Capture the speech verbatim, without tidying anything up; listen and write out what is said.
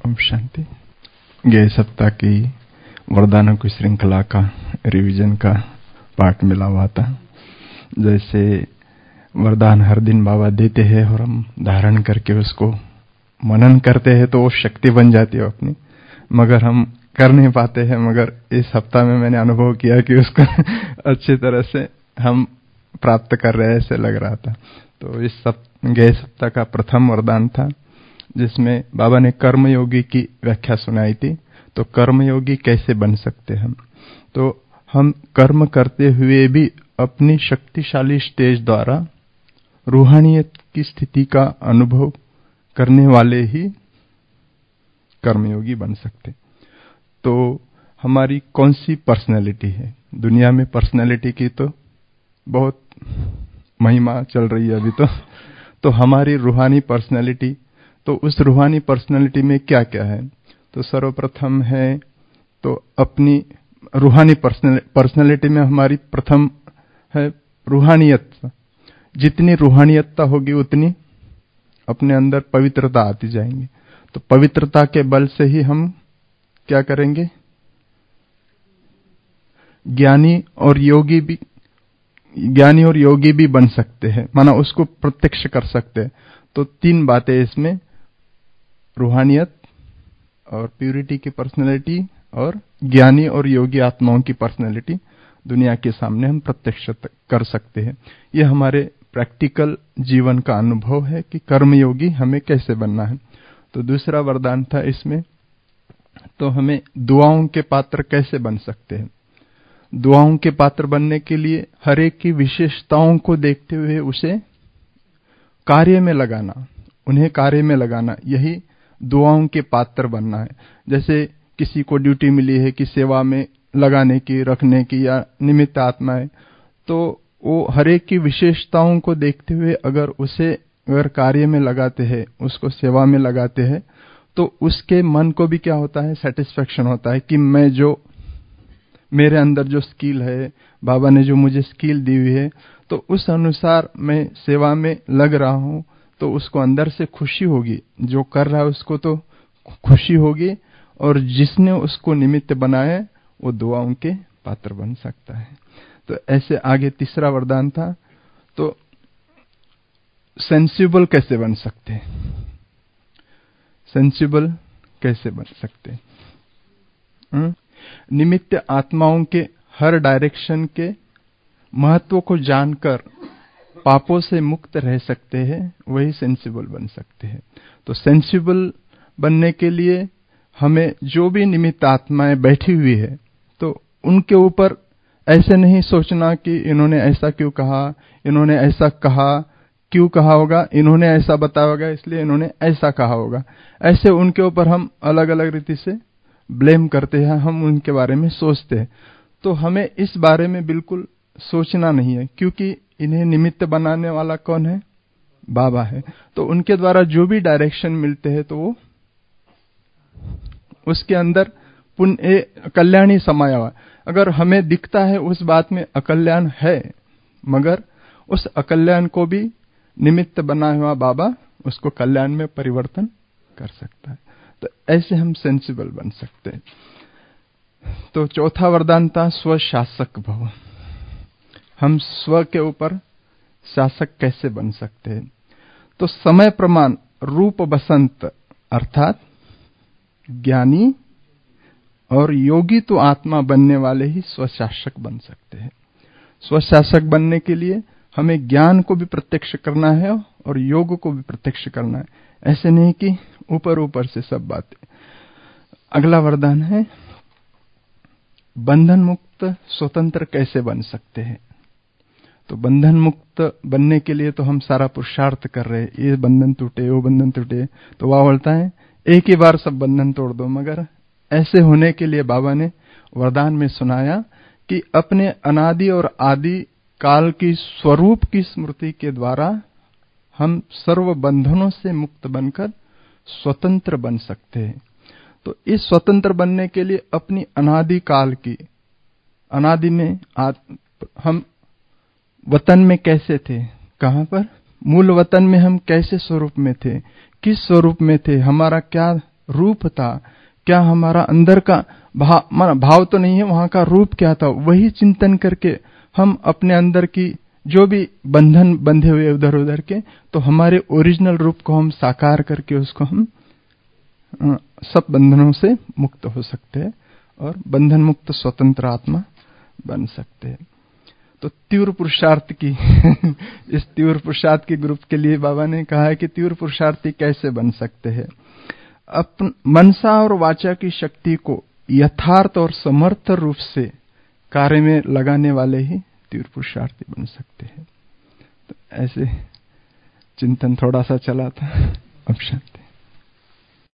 ओम शांति। गए सप्ताह की वरदानों की श्रृंखला का रिवीजन का पाठ मिला हुआ था। जैसे वरदान हर दिन बाबा देते हैं और हम धारण करके उसको मनन करते हैं तो वो शक्ति बन जाती है अपनी, मगर हम कर नहीं पाते हैं। मगर इस हफ्ता में मैंने अनुभव किया कि उसको अच्छी तरह से हम प्राप्त कर रहे हैं ऐसे लग रहा था। तो इस सप्ताह गए सप्ताह का प्रथम वरदान था जिसमें बाबा ने कर्मयोगी की व्याख्या सुनाई थी। तो कर्मयोगी कैसे बन सकते हम? तो हम कर्म करते हुए भी अपनी शक्तिशाली स्टेज द्वारा रूहानियत की स्थिति का अनुभव करने वाले ही कर्मयोगी बन सकते। तो हमारी कौन सी पर्सनैलिटी है? दुनिया में पर्सनैलिटी की तो बहुत महिमा चल रही है अभी तो तो हमारी रूहानी पर्सनैलिटी, तो उस रूहानी पर्सनैलिटी में क्या क्या है? तो सर्वप्रथम है तो अपनी रूहानी पर्सनैलिटी में हमारी प्रथम है रूहानियत। जितनी रूहानियतता होगी उतनी अपने अंदर पवित्रता आती जाएंगी। तो पवित्रता के बल से ही हम क्या करेंगे? ज्ञानी और योगी भी ज्ञानी और योगी भी बन सकते हैं, माना उसको प्रत्यक्ष कर सकते हैं। तो तीन बातें इसमें, रूहानियत और प्यूरिटी की पर्सनैलिटी और ज्ञानी और योगी आत्माओं की पर्सनैलिटी दुनिया के सामने हम प्रत्यक्ष कर सकते हैं। यह हमारे प्रैक्टिकल जीवन का अनुभव है कि कर्मयोगी हमें कैसे बनना है। तो दूसरा वरदान था इसमें, तो हमें दुआओं के पात्र कैसे बन सकते हैं? दुआओं के पात्र बनने के लिए हर एक की विशेषताओं को देखते हुए उसे कार्य में लगाना, उन्हें कार्य में लगाना, यही दुआओं के पात्र बनना है। जैसे किसी को ड्यूटी मिली है कि सेवा में लगाने की, रखने की, या निमित्त आत्मा है, तो वो हर एक की विशेषताओं को देखते हुए अगर उसे अगर कार्य में लगाते हैं, उसको सेवा में लगाते हैं, तो उसके मन को भी क्या होता है? सेटिस्फेक्शन होता है कि मैं जो मेरे अंदर जो स्किल है, बाबा ने जो मुझे स्किल दी हुई है, तो उस अनुसार मैं सेवा में लग रहा हूं। तो उसको अंदर से खुशी होगी, जो कर रहा है उसको तो खुशी होगी, और जिसने उसको निमित्त बनाया वो दुआओं के पात्र बन सकता है। तो ऐसे आगे तीसरा वरदान था, तो सेंसिबल कैसे बन सकते हैं? सेंसिबल कैसे बन सकते हैं? निमित्त आत्माओं के हर डायरेक्शन के महत्व को जानकर पापों से मुक्त रह सकते हैं, वही सेंसिबल बन सकते हैं। तो सेंसिबल बनने के लिए हमें जो भी निमित्त आत्माएं बैठी हुई है, तो उनके ऊपर ऐसे नहीं सोचना कि इन्होंने ऐसा क्यों कहा, इन्होंने ऐसा कहा क्यों कहा होगा, इन्होंने ऐसा बताया होगा इसलिए इन्होंने ऐसा कहा होगा। ऐसे उनके ऊपर हम अलग अलग रीति से ब्लेम करते हैं, हम उनके बारे में सोचते हैं। तो हमें इस बारे में बिल्कुल सोचना नहीं है, क्योंकि इन्हें निमित्त बनाने वाला कौन है? बाबा है। तो उनके द्वारा जो भी डायरेक्शन मिलते हैं तो वो उसके अंदर पुण्य कल्याण ही समाया हुआ। अगर हमें दिखता है उस बात में अकल्याण है, मगर उस अकल्याण को भी निमित्त बनाया हुआ बाबा उसको कल्याण में परिवर्तन कर सकता है। तो ऐसे हम सेंसिबल बन सकते हैं। तो चौथा वरदान था स्वशासक भव। हम स्व के ऊपर शासक कैसे बन सकते हैं? तो समय प्रमाण रूप बसंत अर्थात ज्ञानी और योगी तो आत्मा बनने वाले ही स्वशासक बन सकते हैं। स्वशासक बनने के लिए हमें ज्ञान को भी प्रत्यक्ष करना है और योग को भी प्रत्यक्ष करना है। ऐसे नहीं कि ऊपर ऊपर से सब बातें। अगला वरदान है बंधन मुक्त स्वतंत्र कैसे बन सकते हैं? तो बंधन मुक्त बनने के लिए तो हम सारा पुरुषार्थ कर रहे हैं, ये बंधन टूटे, वो बंधन टूटे, तो वह बोलता है एक ही बार सब बंधन तोड़ दो। मगर ऐसे होने के लिए बाबा ने वरदान में सुनाया कि अपने अनादि और आदि काल की स्वरूप की स्मृति के द्वारा हम सर्व बंधनों से मुक्त बनकर स्वतंत्र बन सकते हैं। तो इस स्वतंत्र बनने के लिए अपनी अनादि काल की, अनादि में आद, हम वतन में कैसे थे, कहां पर? मूल वतन में हम कैसे स्वरूप में थे, किस स्वरूप में थे, हमारा क्या रूप था, क्या हमारा अंदर का भाव, माना भाव तो नहीं है, वहां का रूप क्या था, वही चिंतन करके हम अपने अंदर की जो भी बंधन बंधे हुए उधर उधर के, तो हमारे ओरिजिनल रूप को हम साकार करके उसको हम सब बंधनों से मुक्त हो सकते हैं और बंधन मुक्त स्वतंत्र आत्मा बन सकते हैं। तो तीव्र पुरुषार्थ की इस तीव्र पुरुषार्थ के ग्रुप के लिए बाबा ने कहा है कि तीव्र पुरुषार्थी कैसे बन सकते हैं। अपन मनसा और वाचा की शक्ति को यथार्थ और समर्थ रूप से कार्य में लगाने वाले ही तीव्र पुरुषार्थी बन सकते हैं। तो ऐसे चिंतन थोड़ा सा चला था। अब